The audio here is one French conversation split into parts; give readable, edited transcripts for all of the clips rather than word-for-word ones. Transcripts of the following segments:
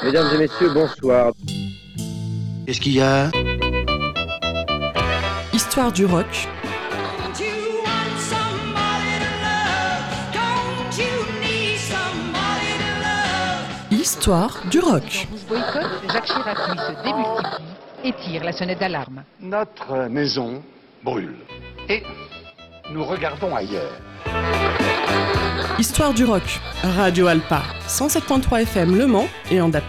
Mesdames et messieurs, bonsoir. Qu'est-ce qu'il y a ? Histoire du rock. Histoire du rock. Bouche boycott, Jacques Chirac lui se démultiplie et tire la sonnette d'alarme. Notre maison brûle. Et nous regardons ailleurs. Histoire du rock. Radio Alpa, 107.3 FM Le Mans et en DAB+.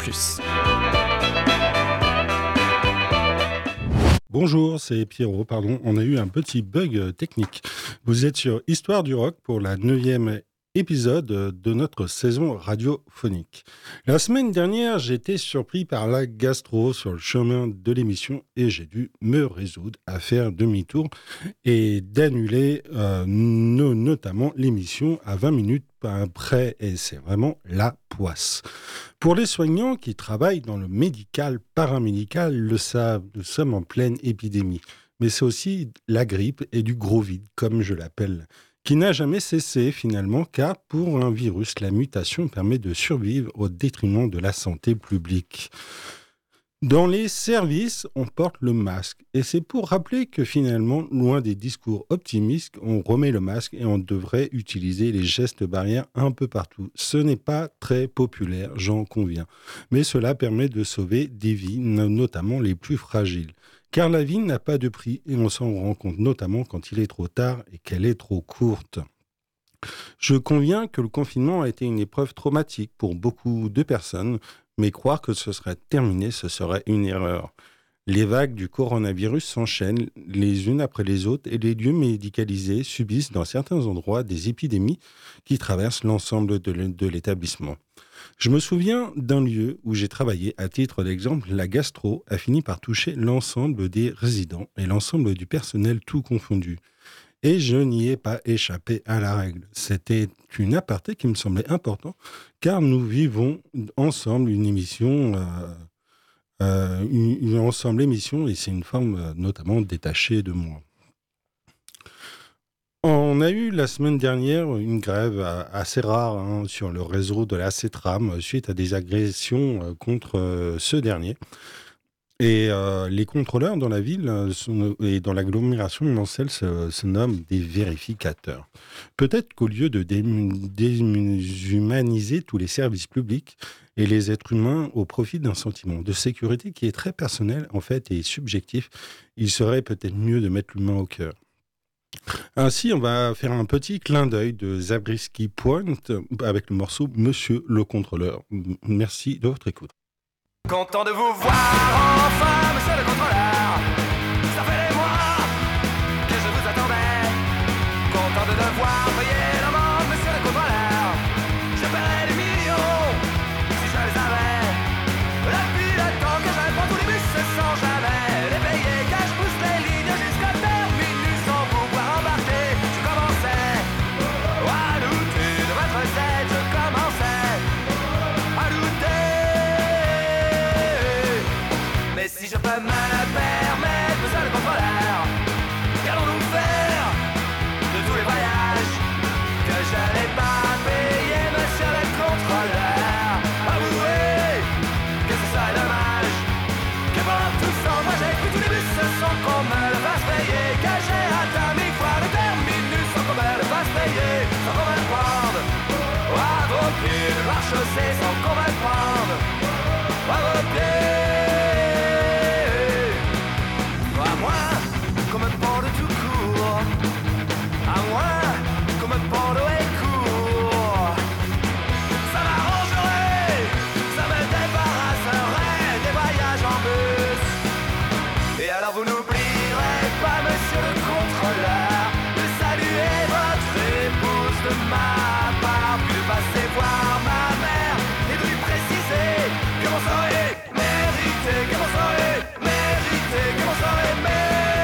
Bonjour, c'est Pierrot, on a eu un petit bug technique. Vous êtes sur Histoire du rock pour la 9e épisode de notre saison radiophonique. La semaine dernière, j'étais surpris par la gastro sur le chemin de l'émission et j'ai dû me résoudre à faire demi-tour et d'annuler notamment l'émission à 20 minutes après, et c'est vraiment la poisse. Pour les soignants qui travaillent dans le médical, paramédical, le savent, nous sommes en pleine épidémie. Mais c'est aussi la grippe et du gros vide, comme je l'appelle, qui n'a jamais cessé finalement, car pour un virus, la mutation permet de survivre au détriment de la santé publique. Dans les services, on porte le masque. Et c'est pour rappeler que finalement, loin des discours optimistes, on remet le masque et on devrait utiliser les gestes barrières un peu partout. Ce n'est pas très populaire, j'en conviens. Mais cela permet de sauver des vies, notamment les plus fragiles. Car la vie n'a pas de prix et on s'en rend compte notamment quand il est trop tard et qu'elle est trop courte. Je conviens que le confinement a été une épreuve traumatique pour beaucoup de personnes, mais croire que ce serait terminé, ce serait une erreur. Les vagues du coronavirus s'enchaînent les unes après les autres et les lieux médicalisés subissent dans certains endroits des épidémies qui traversent l'ensemble de l'établissement. Je me souviens d'un lieu où j'ai travaillé. À titre d'exemple, la gastro a fini par toucher l'ensemble des résidents et l'ensemble du personnel tout confondu. Et je n'y ai pas échappé à la règle. C'était une aparté qui me semblait important, car nous vivons ensemble une émission, émission, et c'est une forme notamment détachée de moi. On a eu la semaine dernière une grève assez rare sur le réseau de la CETRAM suite à des agressions contre ce dernier. Et les contrôleurs dans la ville et dans l'agglomération mancelle se nomment des vérificateurs. Peut-être qu'au lieu de déshumaniser tous les services publics et les êtres humains au profit d'un sentiment de sécurité qui est très personnel en fait et subjectif, il serait peut-être mieux de mettre l'humain au cœur. Ainsi, on va faire un petit clin d'œil de Zabriskie Point avec le morceau Monsieur le contrôleur. Merci de votre écoute. Content de vous voir enfin, monsieur le contrôleur. Ça fait des mois que je vous attendais. Content de devoir payer l'amende, monsieur le contrôleur. Je paierais des millions si je les avais. Depuis le temps que je prends tous les bus sans jamais les payer, car je pousse les lignes jusqu'à terminus sans pouvoir embarquer. Je commençais à douter de votre recette. Je commençais à douter. Mais si je peux me le permettre, monsieur le contrôleur, qu'allons-nous faire de tous les voyages que je n'ai pas payés, monsieur le contrôleur? Avouez que ce serait dommage que pendant tout ce temps, moi j'ai pris tous les bus sans qu'on me le fasse payer, que j'ai atteint 1000 fois le terminus sans qu'on me le fasse payer, sans qu'on me le prenne à vos pieds de marche-chaussée, sans qu'on me le prenne à vos pieds. À moins qu'on me pende tout court, à moins qu'on me pende au court. Ça m'arrangerait, ça me débarrasserait des voyages en bus. Et alors vous n'oublierez pas, monsieur le contrôleur, de saluer votre épouse de ma part, puis de passer voir ma mère et de lui préciser que mon sort est mérité, que mon sort est mérité, que mon sort est mérité.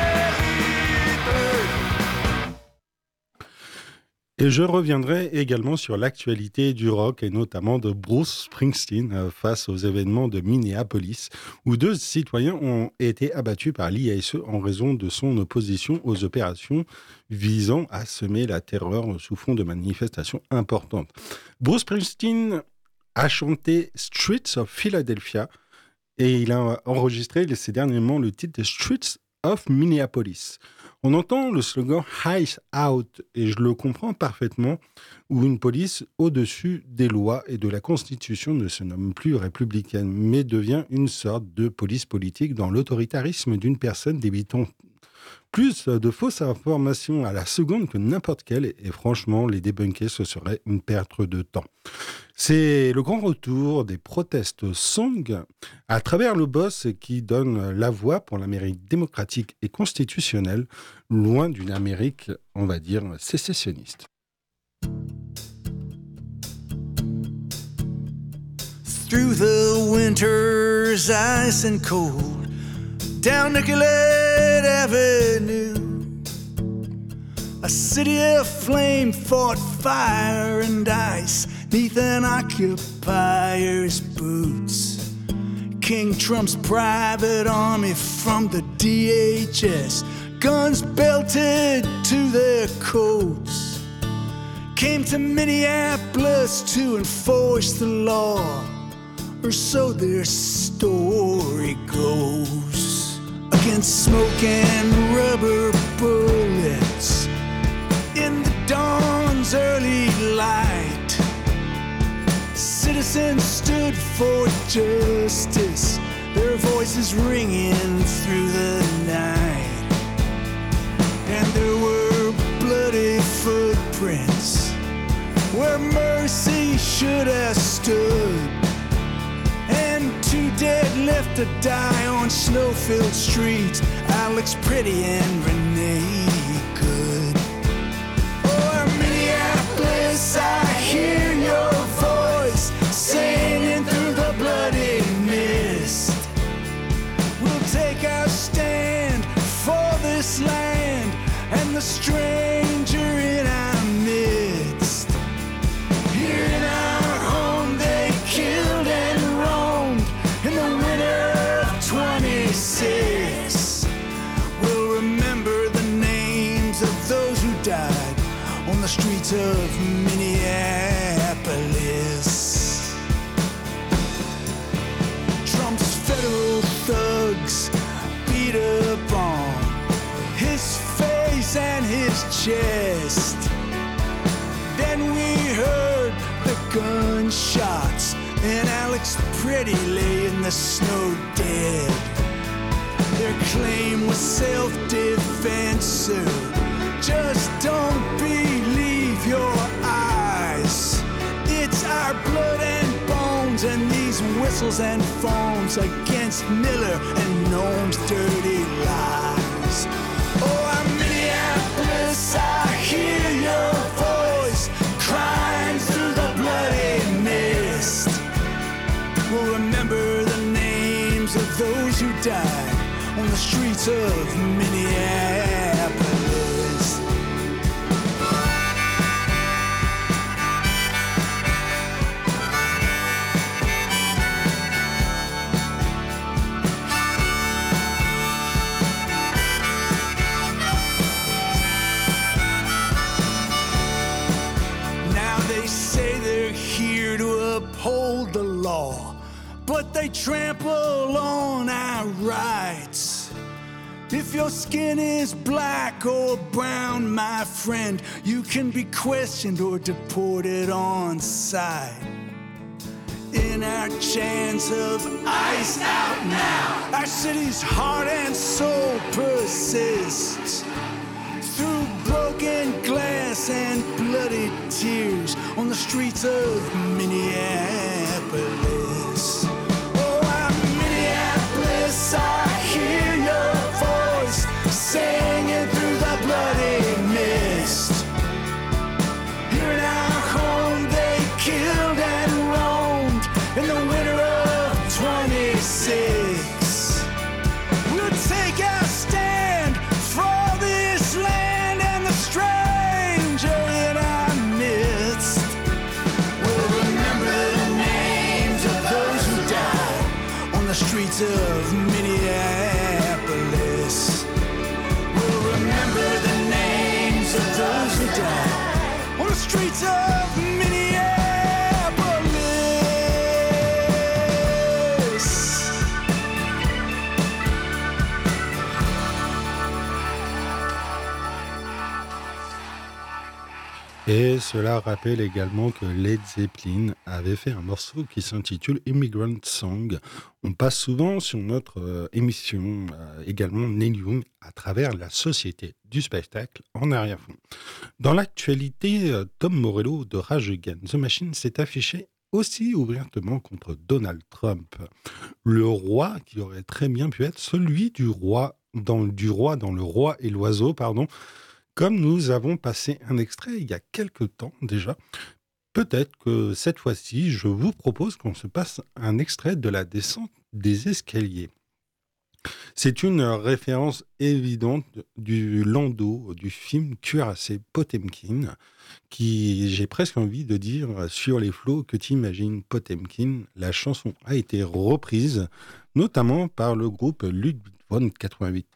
Et je reviendrai également sur l'actualité du rock et notamment de Bruce Springsteen face aux événements de Minneapolis où 2 citoyens ont été abattus par l'IASE en raison de son opposition aux opérations visant à semer la terreur sous fond de manifestations importantes. Bruce Springsteen a chanté Streets of Philadelphia et il a enregistré ces derniers mois le titre de Streets of Minneapolis. On entend le slogan « Eyes Out » et je le comprends parfaitement, où une police au-dessus des lois et de la Constitution ne se nomme plus républicaine, mais devient une sorte de police politique dans l'autoritarisme d'une personne débitant plus de fausses informations à la seconde que n'importe quelle, et franchement, les débunker, ce serait une perte de temps. C'est le grand retour des protest songs à travers le boss qui donne la voix pour l'Amérique démocratique et constitutionnelle, loin d'une Amérique, on va dire, sécessionniste. Through the winter's ice and cold, down Nicollet Avenue, a city of flame fought fire and ice neath an occupier's boots. King Trump's private army from the DHS, guns belted to their coats, came to Minneapolis to enforce the law, or so their story goes. Against smoke and rubber bullets in the dawn's early light, citizens stood for justice, their voices ringing through the night. And there were bloody footprints where mercy should have stood, and 2 dead left to die on snow-filled streets, Alex Pretty and Renee Good. Oh, Minneapolis, I hear your voice singing through the bloody mist. We'll take our stand for this land and the stranger in our midst. Here in our home they killed and roamed in the winter of 26. We'll remember the names of those who died on the streets of Minneapolis. Trump's federal thugs beat up on his face and his chest. Then we heard the gunshots and Alex Pretty lay in the snow dead. Their claim was self-defense, sir. Just don't believe your eyes. It's our blood and bones and these whistles and phones against Miller and Noam's dirty lies. Oh, I'm Minneapolis, I hear your voice crying through the bloody mist. We'll remember the names of those who died on the streets of Minneapolis. Now they say they're here to uphold the law, but they trample on our rights. If your skin is black or brown, my friend, you can be questioned or deported on sight. In our chance of ice out now, our city's heart and soul persists. Through broken glass and bloody tears on the streets of Minneapolis. Oh, I'm Minneapolis, I hear your voice singing through the bloody mist. Here in our home they killed and roamed in the winter of 26. We'll take our stand for this land and the stranger in our midst. We'll remember the names of those who died on the streets of Minneapolis. We'll remember the names of those who died on the streets of Minneapolis. Et cela rappelle également que Led Zeppelin avait fait un morceau qui s'intitule Immigrant Song. On passe souvent sur notre émission également Neil Young à travers la société du spectacle en arrière-fond. Dans l'actualité, Tom Morello de Rage Against the Machine s'est affiché aussi ouvertement contre Donald Trump. Le roi qui aurait très bien pu être celui du roi dans Le Roi et l'Oiseau, comme nous avons passé un extrait il y a quelque temps déjà. Peut-être que cette fois-ci, je vous propose qu'on se passe un extrait de la descente des escaliers. C'est une référence évidente du landau du film Cuirassé Potemkin, qui, j'ai presque envie de dire, sur les flots que t'imagines Potemkin. La chanson a été reprise, notamment par le groupe Ludwig von 88.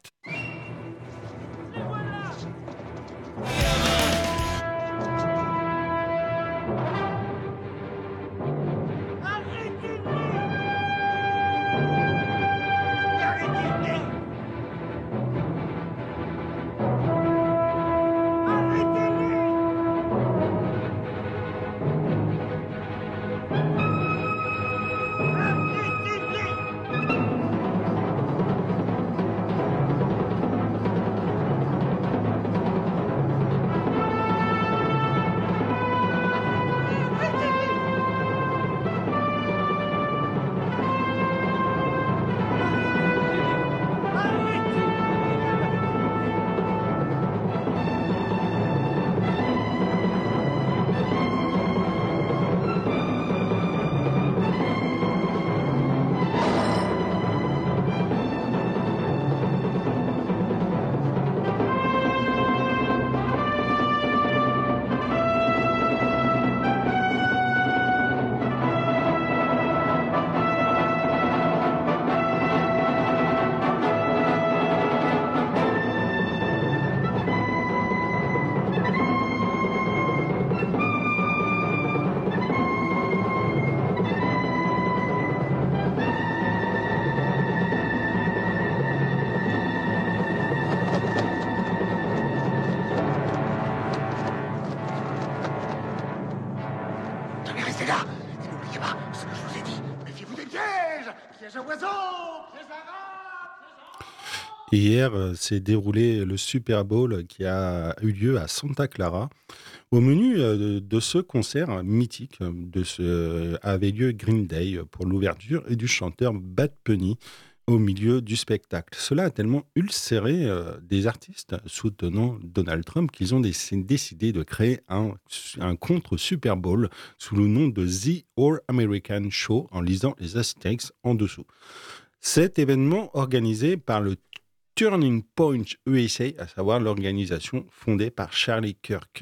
Hier s'est déroulé le Super Bowl qui a eu lieu à Santa Clara. Au menu de ce concert mythique avait lieu Green Day pour l'ouverture et du chanteur Bad Bunny au milieu du spectacle. Cela a tellement ulcéré des artistes soutenant Donald Trump qu'ils ont décidé de créer un contre-Super Bowl sous le nom de The All American Show en lisant les hashtags en dessous. Cet événement organisé par le Turning Point USA, à savoir l'organisation fondée par Charlie Kirk.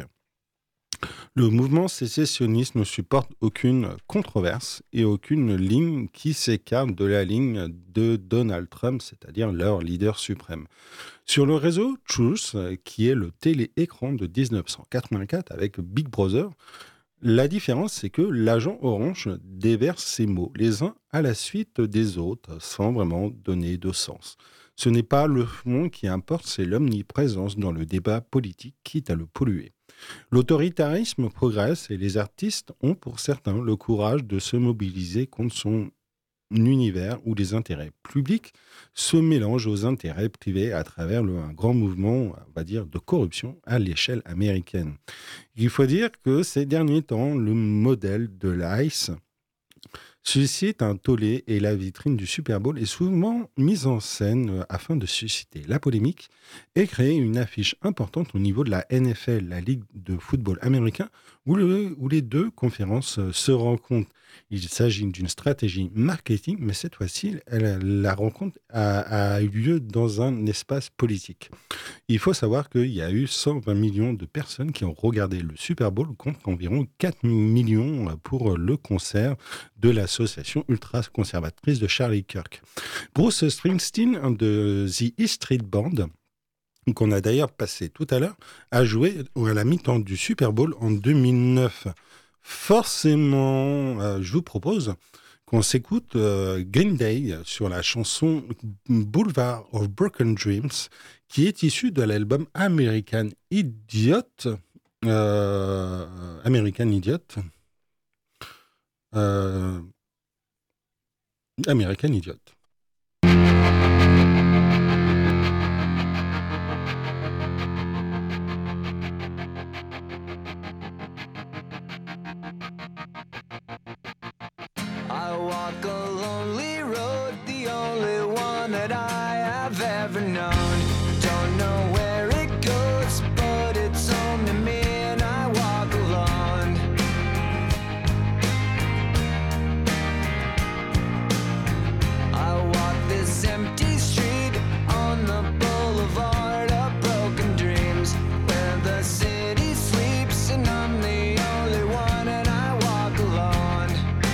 Le mouvement sécessionniste ne supporte aucune controverse et aucune ligne qui s'écarte de la ligne de Donald Trump, c'est-à-dire leur leader suprême. Sur le réseau Truth, qui est le télé-écran de 1984 avec Big Brother, la différence, c'est que l'agent orange déverse ses mots les uns à la suite des autres, sans vraiment donner de sens. Ce n'est pas le fond qui importe, c'est l'omniprésence dans le débat politique, quitte à le polluer. L'autoritarisme progresse et les artistes ont pour certains le courage de se mobiliser contre son univers où les intérêts publics se mélangent aux intérêts privés à travers un grand mouvement, on va dire, de corruption à l'échelle américaine. Il faut dire que ces derniers temps, le modèle de l'ICE suscite un tollé et la vitrine du Super Bowl est souvent mise en scène afin de susciter la polémique et créer une affiche importante au niveau de la NFL, la Ligue de football américain, où les deux conférences se rencontrent. Il s'agit d'une stratégie marketing, mais cette fois-ci, la rencontre a eu lieu dans un espace politique. Il faut savoir qu'il y a eu 120 millions de personnes qui ont regardé le Super Bowl contre environ 4 millions pour le concert de l'association ultra-conservatrice de Charlie Kirk. Bruce Springsteen de The E Street Band, qu'on a d'ailleurs passé tout à l'heure, a joué à la mi-temps du Super Bowl en 2009. Forcément, je vous propose qu'on s'écoute Green Day sur la chanson Boulevard of Broken Dreams, qui est issue de l'album American Idiot, American Idiot. American Idiot. I walk a lonely road, the only one that I have ever known. Don't know where it goes, but it's home to me, and I walk alone. I walk this empty street on the boulevard of broken dreams, where the city sleeps and I'm the only one, and I walk alone.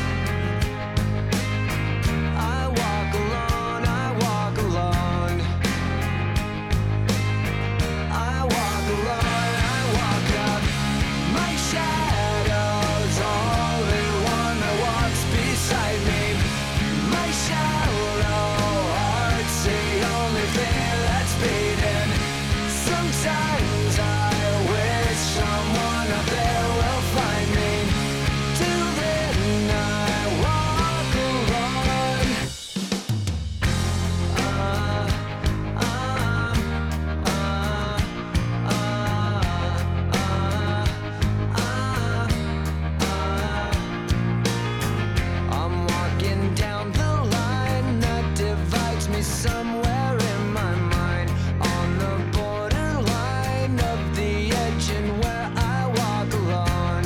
I walk alone, I walk alone. I walk alone, I walk up. My shadow's only one that walks beside me. My shallow heart's the only thing that's beating. Sometimes I wish someone up there will find me. Till then I walk alone. I'm walking down the line that divides me somewhere in my mind, on the borderline of the edge and where I walk alone.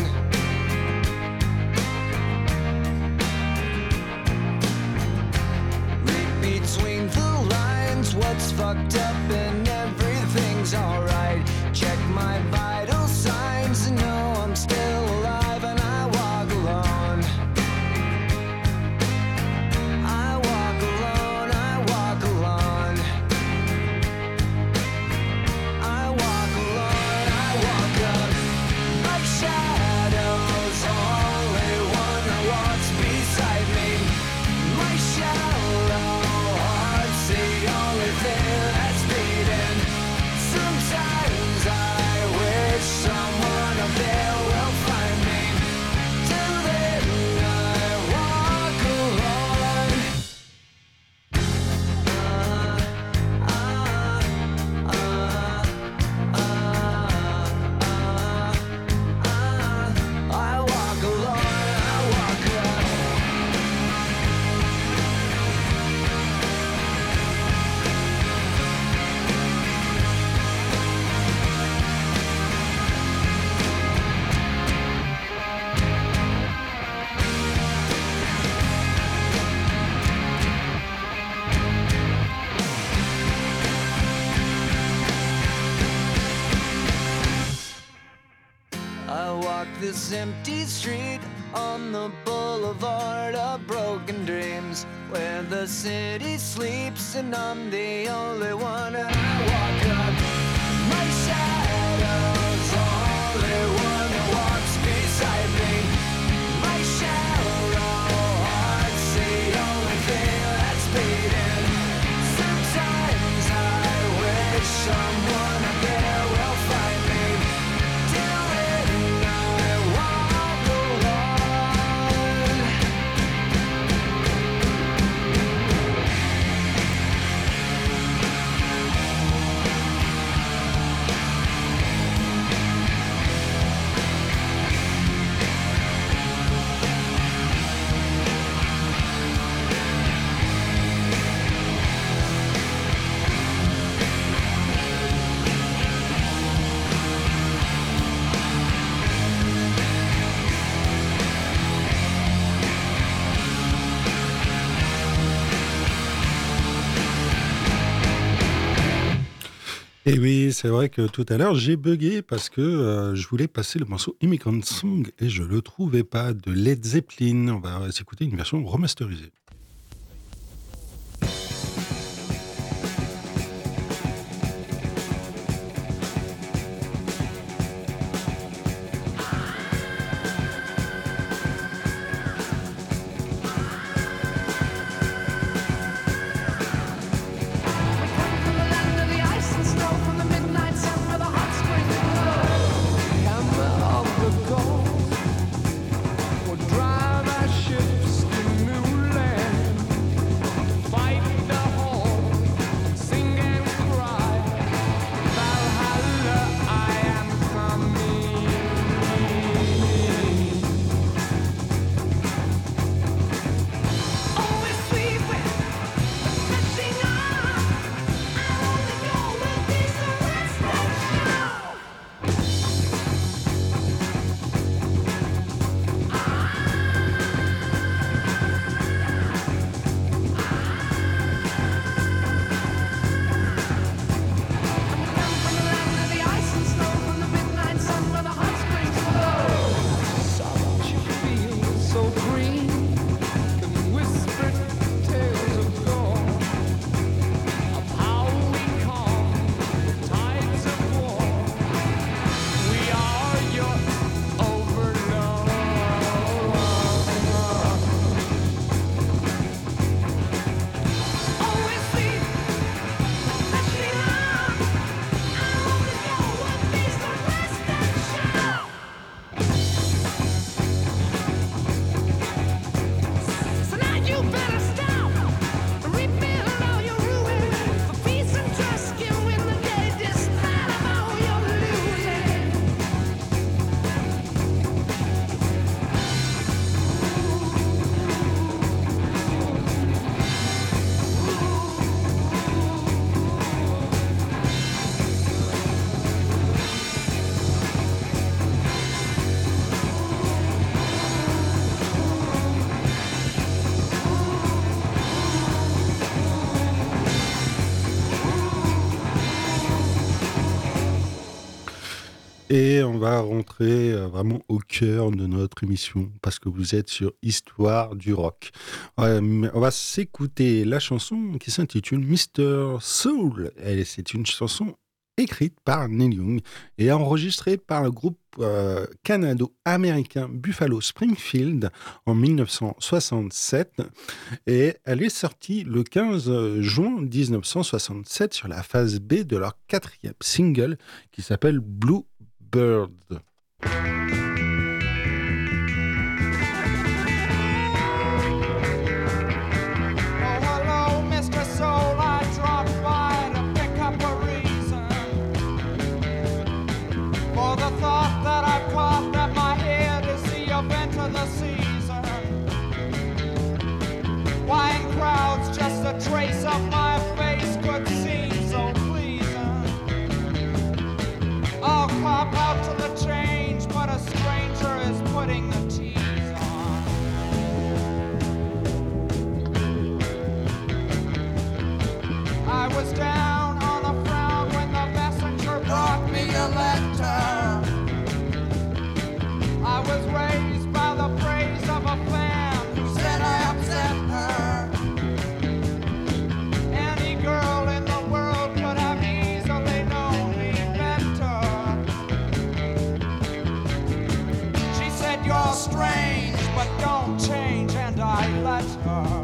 Read between the lines what's fucked up and everything's alright. Check my vital signs and know I'm still alive, and I walk alone. I walk alone, I walk alone. I walk alone, I walk up. My shadow's only one that walks beside me. My shallow heart's the only thing that's beating. Sometimes I wish someone up there will find me. Till then I walk alone. I walk alone, I walk up. I walk this empty street on the boulevard of broken dreams, where the city sleeps and I'm the only one, and I walk up. My shadow's only one that walks beside me. My shallow heart's the only thing that's beating. Sometimes I wish someone up there will find me. Till then I walk alone. Et oui, c'est vrai que tout à l'heure, j'ai bugué parce que je voulais passer le morceau Immigrant Song et je le trouvais pas, de Led Zeppelin. On va s'écouter une version remasterisée. Come Et on va rentrer vraiment au cœur de notre émission parce que vous êtes sur Histoire du rock. On va s'écouter la chanson qui s'intitule Mr. Soul. Et c'est une chanson écrite par Neil Young et enregistrée par le groupe canado-américain Buffalo Springfield en 1967. Et elle est sortie le 15 juin 1967 sur la phase B de leur 4e single qui s'appelle Blue Bird. Trace of my face could seem so pleasing. I'll cop out to the change, but a stranger is putting the tease on. I was down on the frown when the messenger brought me a letter. I was raised by the praise of a fan who said I upset her. Girl in the world could have easily known me better. She said, you're strange, but don't change, and I let her.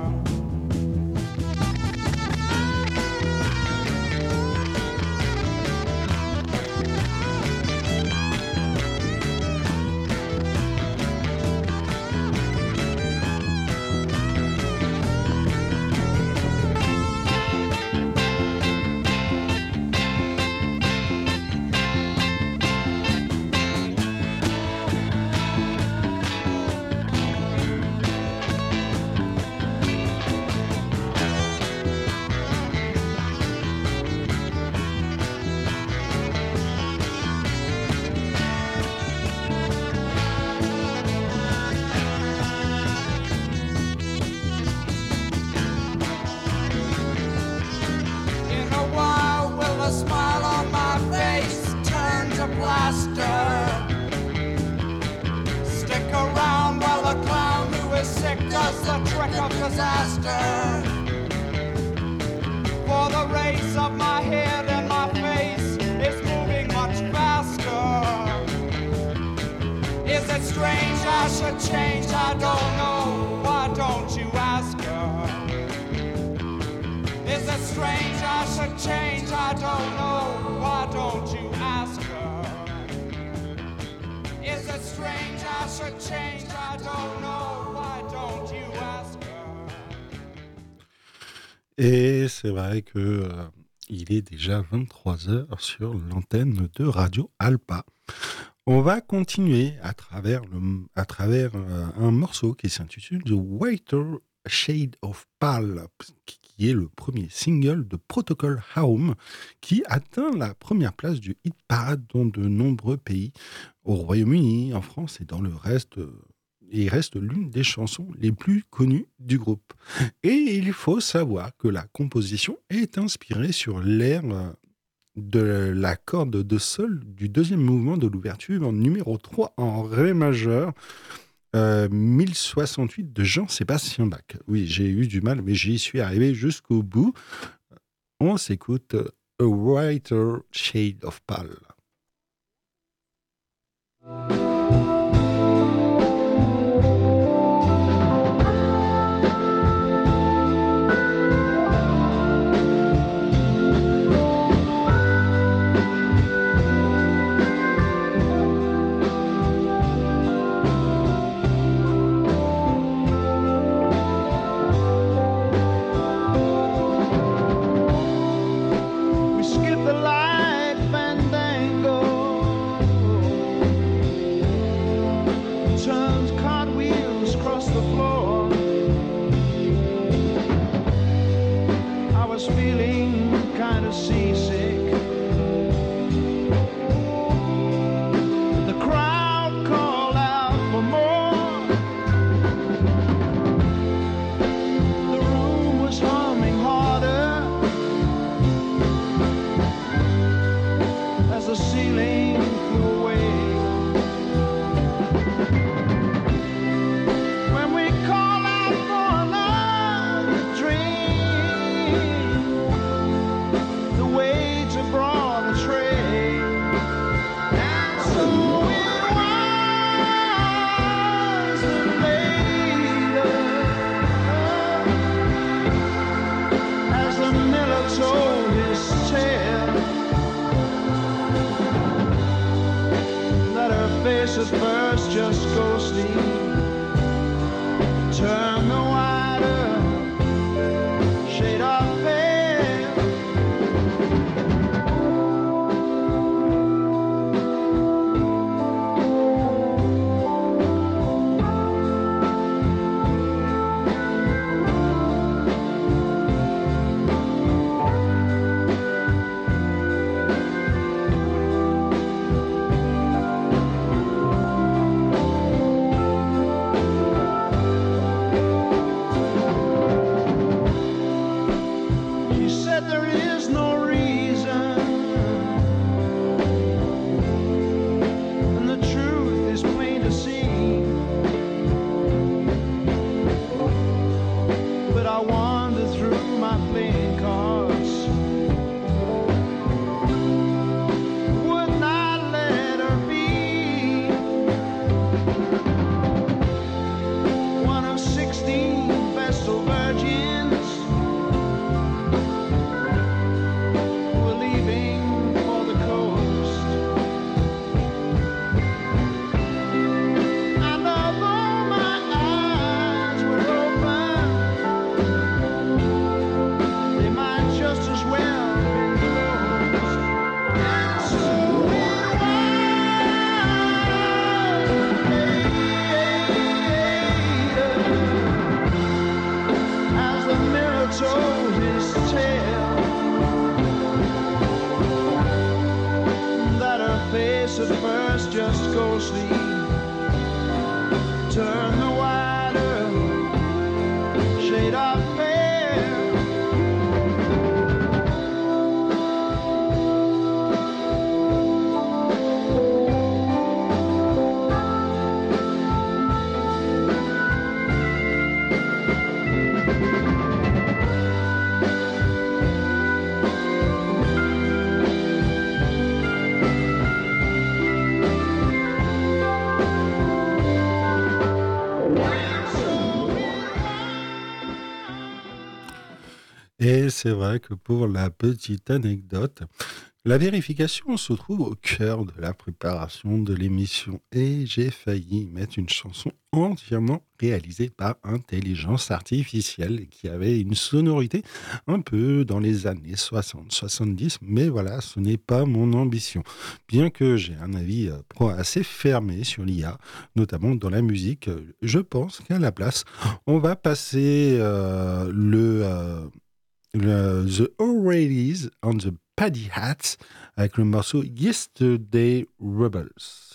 Stick around while the clown who is sick does the trick of disaster. For the race of my head and my face is moving much faster. Is it strange I should change? I don't know. Why don't you ask her? Is it strange I should change? I don't know. Why don't you ask her? Is it strange I should change? I don't know. Why don't you ask her? Et c'est vrai que il est déjà 23h sur l'antenne de Radio Alpa. On va continuer à travers un morceau qui s'intitule The Whiter Shade of Pale, qui est le premier single de Procol Harum, qui atteint la première place du hit parade dans de nombreux pays, au Royaume-Uni, en France et dans le reste. Et il reste l'une des chansons les plus connues du groupe. Et il faut savoir que la composition est inspirée sur l'air de la corde de sol du deuxième mouvement de l'ouverture en numéro 3 en ré majeur, 1068 de Jean-Sébastien Bach. Oui, j'ai eu du mal, mais j'y suis arrivé jusqu'au bout. On s'écoute A Whiter Shade of Pale. We skip the light fandango at first just ghostly. Turn the wider shade of pale. Et c'est vrai que pour la petite anecdote, la vérification se trouve au cœur de la préparation de l'émission et j'ai failli mettre une chanson entièrement réalisée par intelligence artificielle qui avait une sonorité un peu dans les années 60-70, mais voilà, ce n'est pas mon ambition. Bien que j'ai un avis assez fermé sur l'IA, notamment dans la musique, je pense qu'à la place, on va passer The O'Reillys and the Paddy Hats avec le morceau Yesterday Rebels.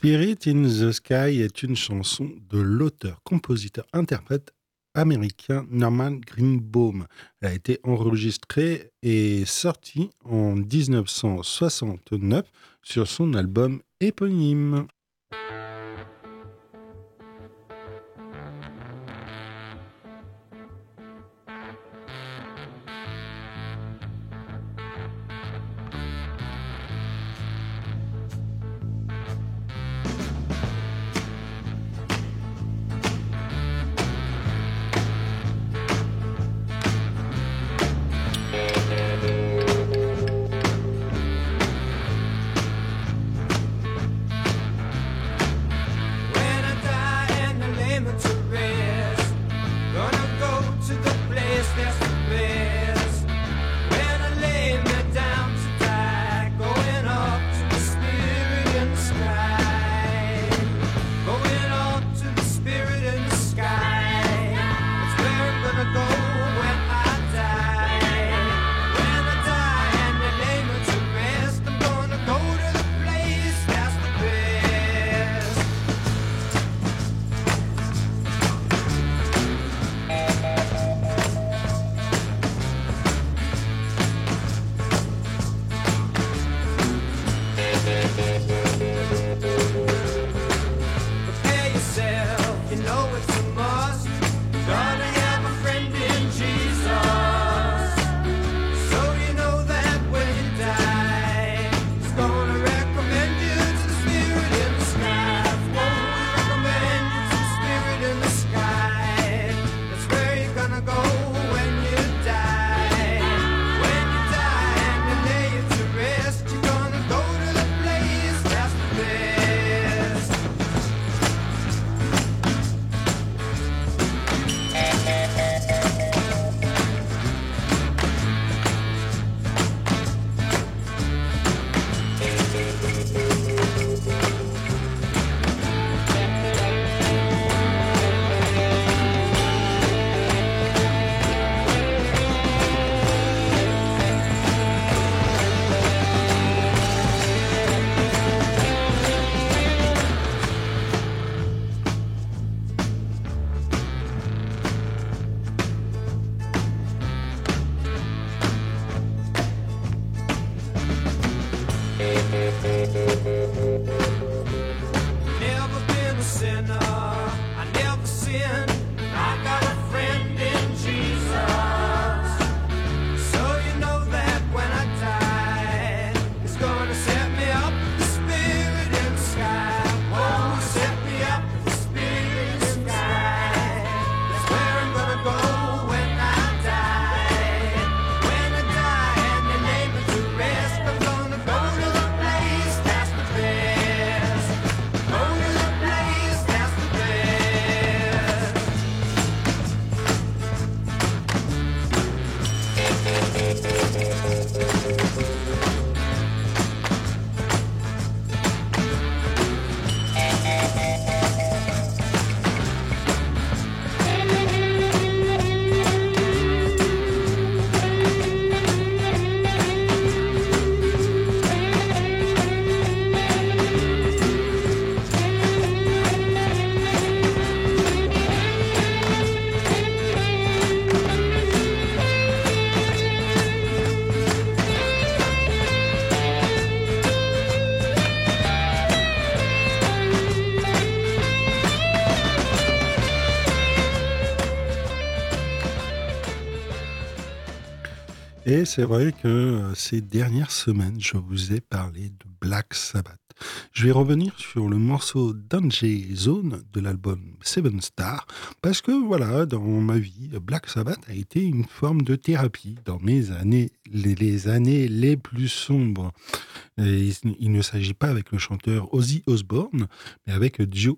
Spirit in the Sky est une chanson de l'auteur, compositeur, interprète américain Norman Greenbaum. Elle a été enregistrée et sortie en 1969 sur son album éponyme. Et c'est vrai que ces dernières semaines, je vous ai parlé de Black Sabbath. Je vais revenir sur le morceau Danger Zone de l'album Seven Star, parce que voilà, dans ma vie, Black Sabbath a été une forme de thérapie dans mes années, les années les plus sombres. Et il ne s'agit pas avec le chanteur Ozzy Osbourne, mais avec Dio.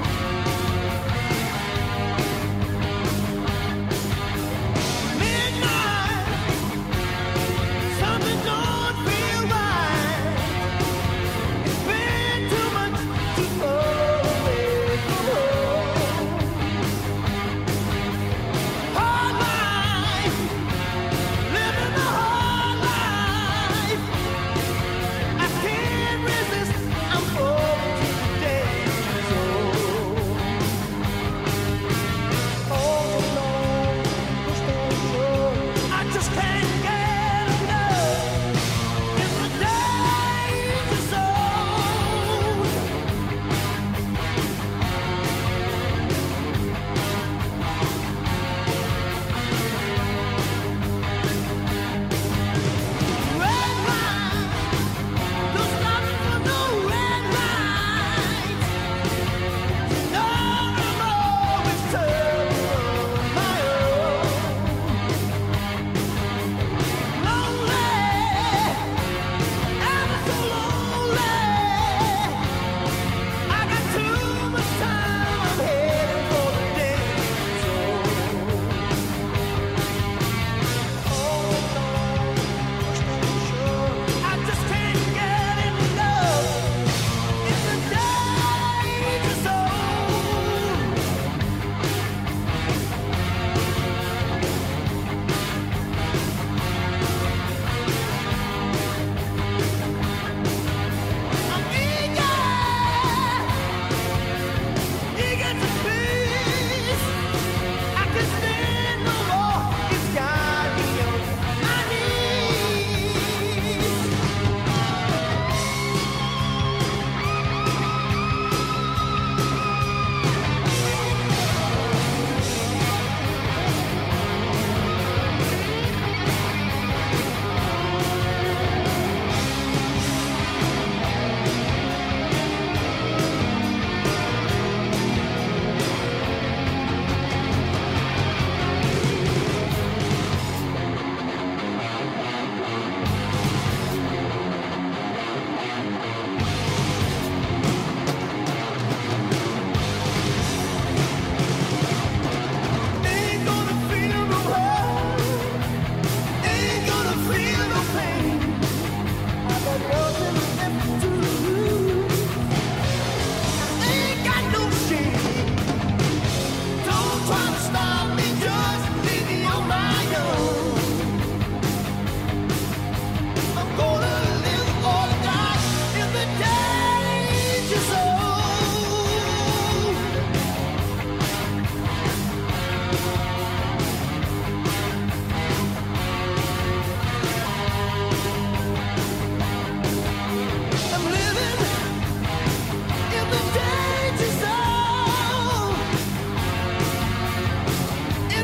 Midnight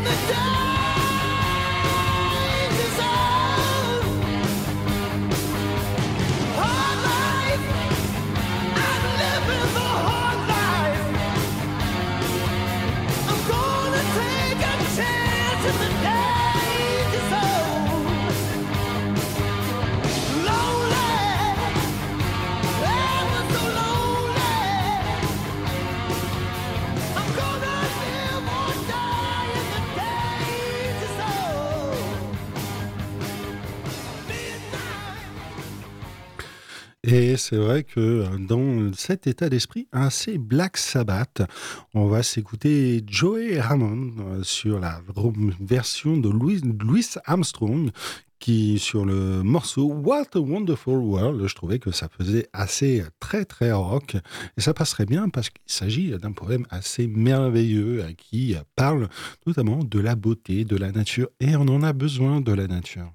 Et c'est vrai que dans cet état d'esprit assez Black Sabbath, on va s'écouter Joey Ramone sur la version de Louis Armstrong qui, sur le morceau What a Wonderful World, je trouvais que ça faisait assez très très rock et ça passerait bien parce qu'il s'agit d'un poème assez merveilleux qui parle notamment de la beauté de la nature et on en a besoin de la nature.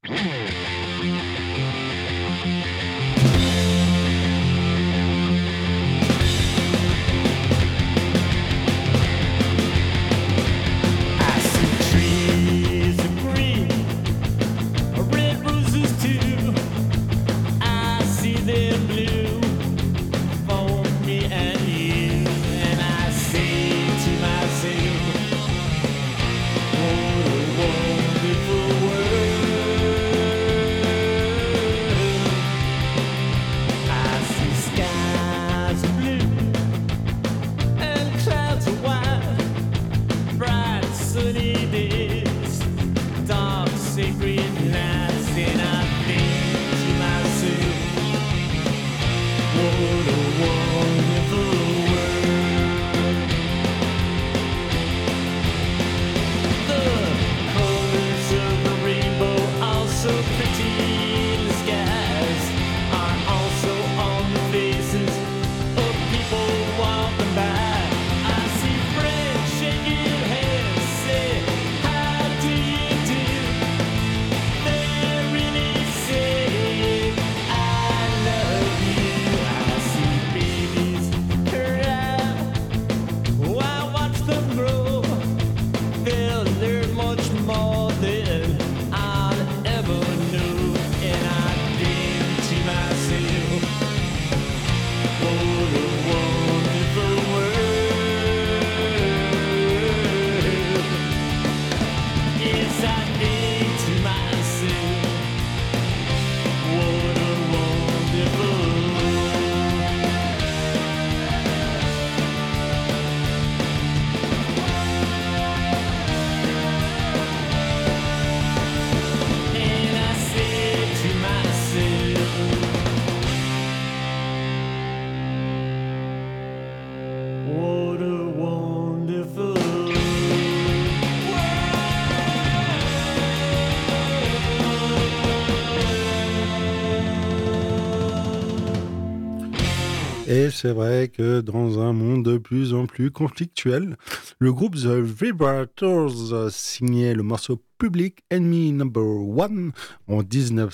Et c'est vrai que dans un monde de plus en plus conflictuel, le groupe The Vibrators signait le morceau Public Enemy No. 1 en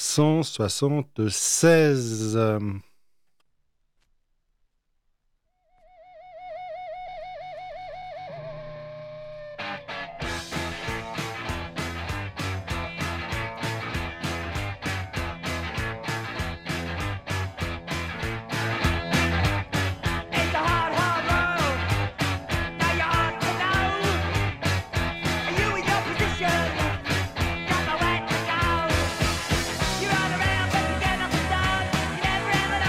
1976. You're all around, but you get nothing done. You never ever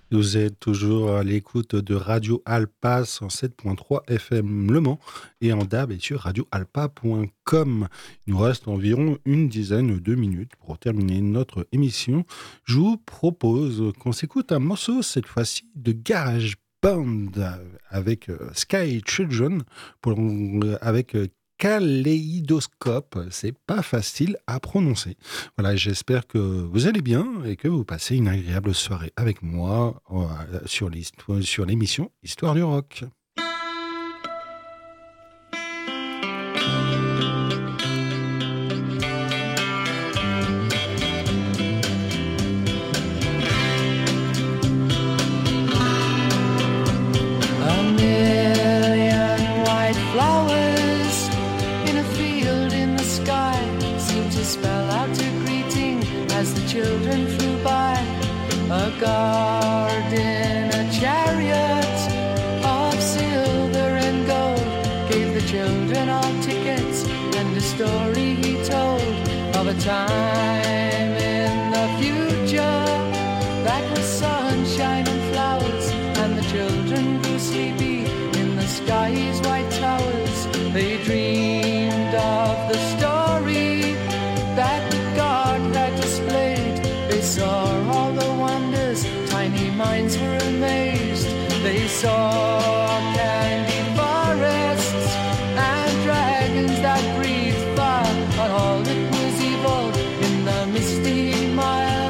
Vous êtes toujours à l'écoute de Radio Alpa 107.3 FM Le Mans et en DAB et sur radioalpa.com. Il nous reste environ une dizaine de minutes pour terminer notre émission. Je vous propose qu'on s'écoute un morceau, cette fois-ci, de Garage Band avec Sky Children, avec Kaléidoscope, c'est pas facile à prononcer. Voilà, j'espère que vous allez bien et que vous passez une agréable soirée avec moi sur l'émission Histoire du Rock. Children flew by, a garden, a chariot of silver and gold gave the children all tickets, and a story he told of a time in the future that was sunshine and flowers, and the children grew sleepy in the sky's white towers. They dreamed of the story that the God had displayed. They saw all the wonders, tiny minds were amazed. They saw candy forests and dragons that breathed fire, but all that was evil in the misty mile.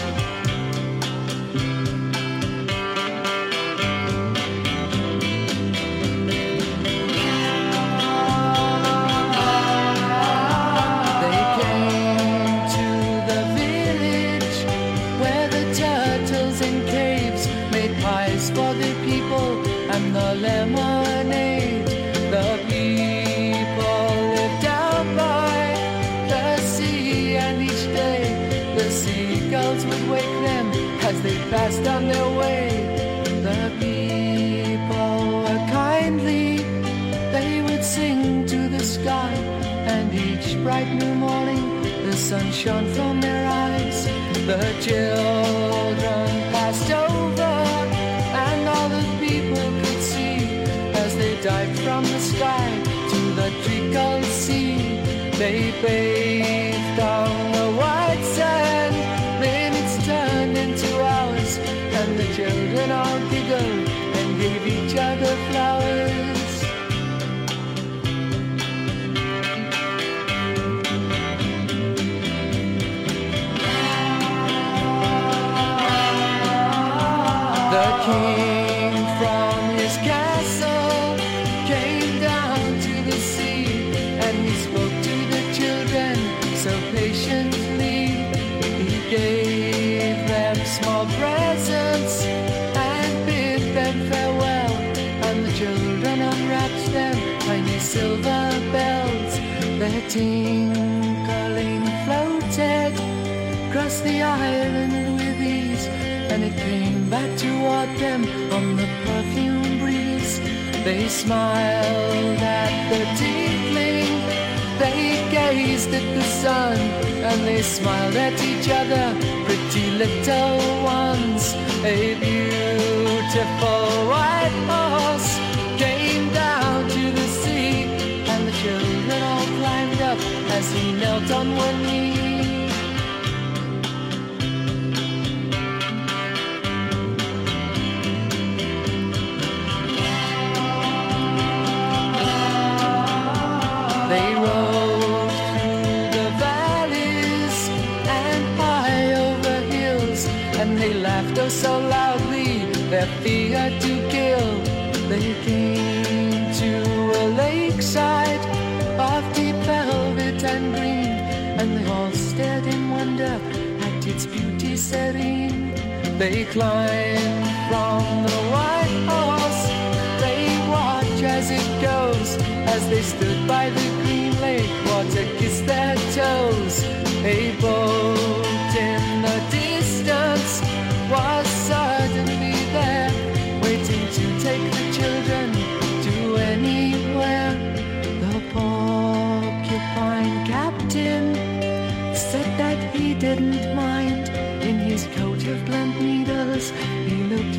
For the people and the lemonade, the people lived down by the sea, and each day the seagulls would wake them as they passed on their way. The people were kindly, they would sing to the sky, and each bright new morning the sun shone from their eyes. The children passed over, and all the people could see as they dived from the sky to the treacle sea. They bathed on the white sand, minutes turned into hours, and the children all giggled and gave each other flowers. The king from his castle came down to the sea, and he spoke to the children so patiently. He gave them small presents and bid them farewell, and the children unwrapped them tiny silver bells. Their tinkling floated across the island with ease, and it came back toward them on the perfume breeze. They smiled at the tinkling, they gazed at the sun, and they smiled at each other, pretty little ones. A beautiful white horse came down to the sea, and the children all climbed up as he knelt on one knee. They rode through the valleys and high over hills, and they laughed oh so loudly, their fear to kill. They came to a lakeside of deep velvet and green, and they all stared in wonder at its beauty serene. They climbed from the white horse, they watch as it goes, as they stood by the green lake, water kissed their toes. A boat in the distance was suddenly there, waiting to take the children to anywhere. The porcupine captain said that he didn't mind. In his coat of blunt needles, he looked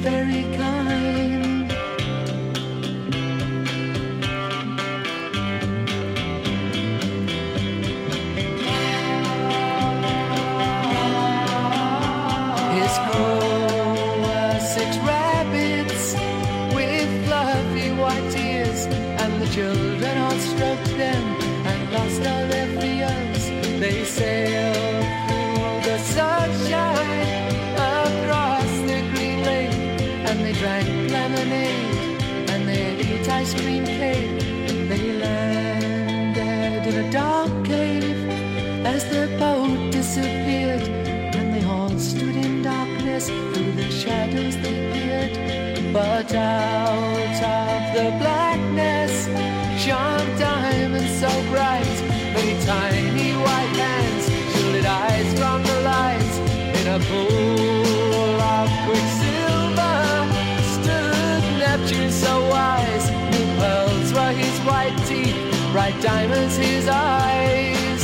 ice cream cave. They landed in a dark cave as their boat disappeared, and they all stood in darkness. Through the shadows they peered, but out of the blackness shone diamonds so bright. Many tiny white hands shielded eyes from the light. In a pool of quicksilver stood Neptune so wise. New pearls were his white teeth, bright diamonds his eyes.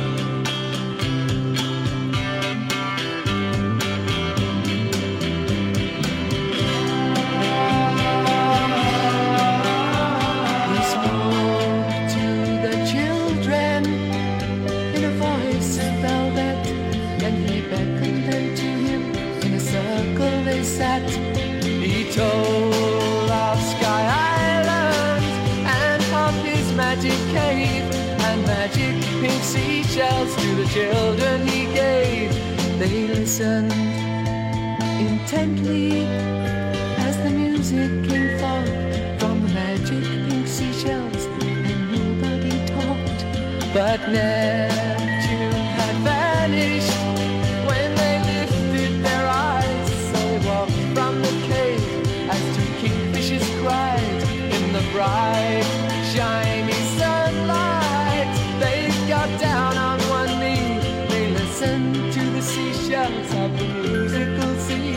He spoke to the children in a voice of velvet, and he beckoned them to him. In a circle they sat. He told of Sky Island and of his magic cave, and magic pink seashells to the children he gave. They listened intently as the music came forth from the magic pink seashells, and nobody talked. But Neptune had vanished when they lifted their eyes. So they walked from the cave as two kingfishers cried. In the bright, shiny sunlight, they got down on one knee. They listened to the seashells of the musical sea.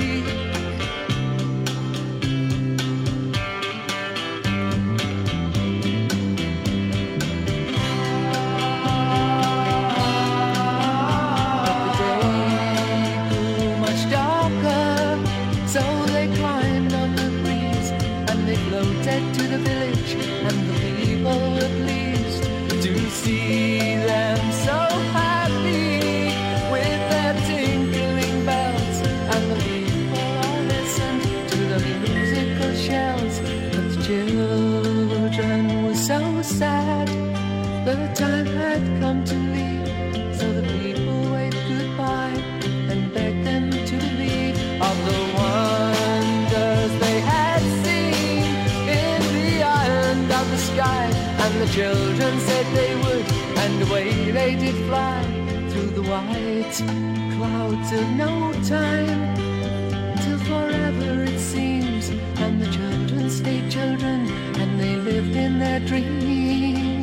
To the village, and the people were pleased to see them so happy with their tinkling bells. And the people all listened to the musical shells. But the children were so sad, the time had come to leave. So the people waved goodbye and begged them to believe of the wonders they had seen in the island of the sky. And the children said they would, and away they did fly through the white clouds of no time, till forever it seems. And the children stayed children, and they lived in their dreams.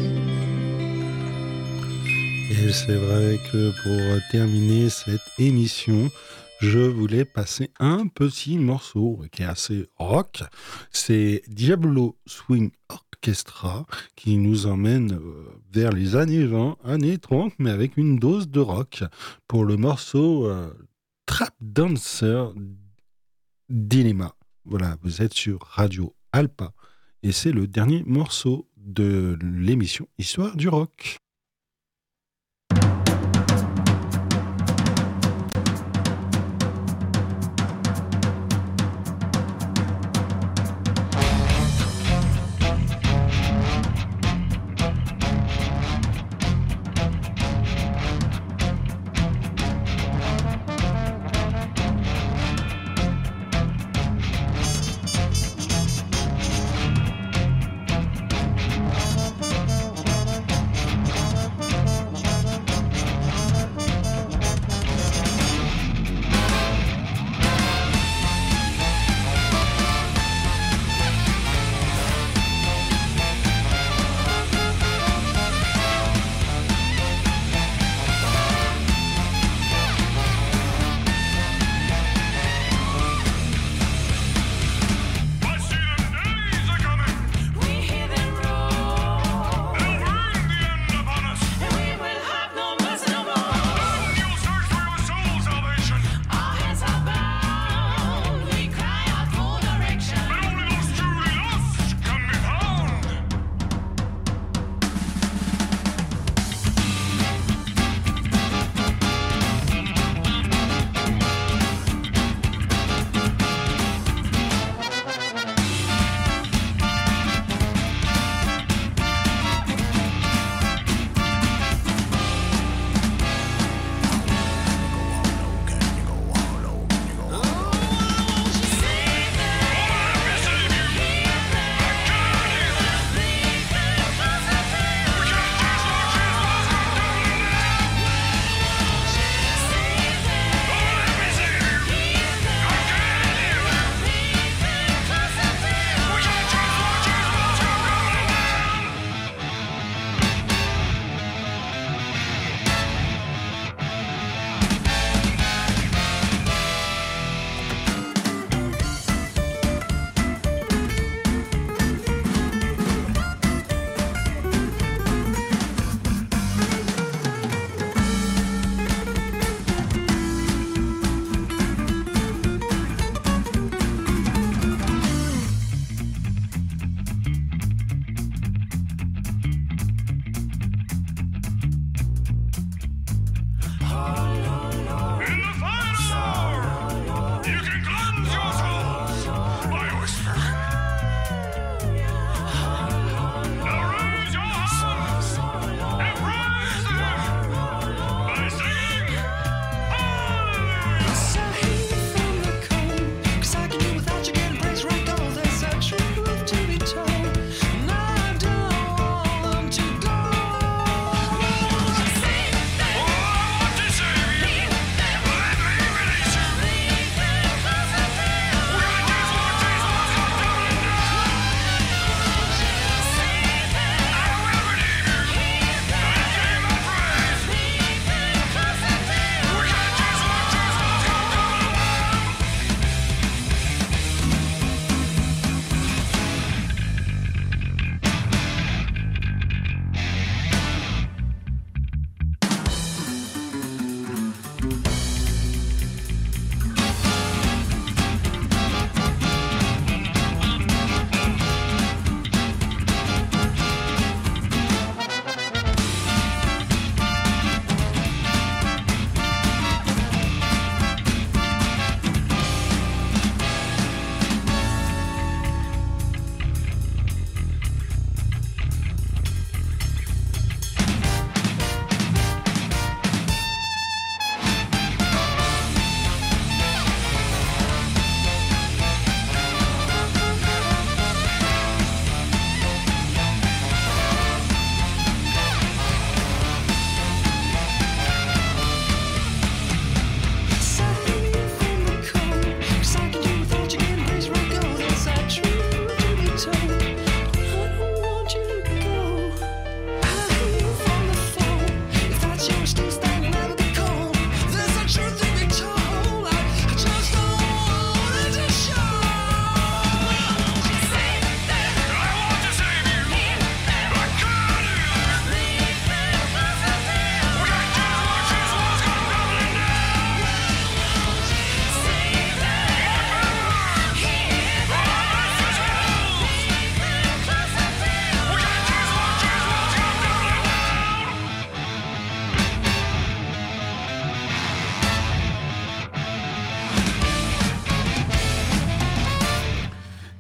Et c'est vrai que pour terminer cette émission, je voulais passer un petit morceau qui est assez rock. C'est Diablo Swing Orchestra qui nous emmène vers les années 20, années 30, mais avec une dose de rock pour le morceau Trap Dancer Dilemma. Voilà, vous êtes sur Radio Alpa et c'est le dernier morceau de l'émission Histoire du rock.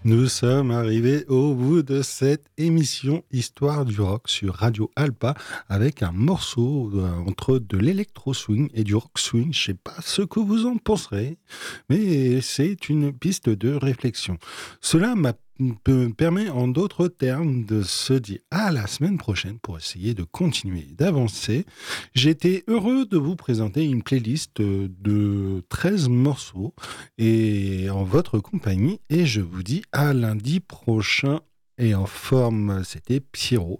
Nous sommes arrivés au bout de cette émission Histoire du rock sur Radio Alpa avec un morceau entre de l'électro-swing et du rock-swing. Je ne sais pas ce que vous en penserez, mais c'est une piste de réflexion. Cela me permet en d'autres termes de se dire à la semaine prochaine pour essayer de continuer d'avancer. J'étais heureux de vous présenter une playlist de 13 morceaux et en votre compagnie, et je vous dis à lundi prochain. Et en forme, c'était Pierrot.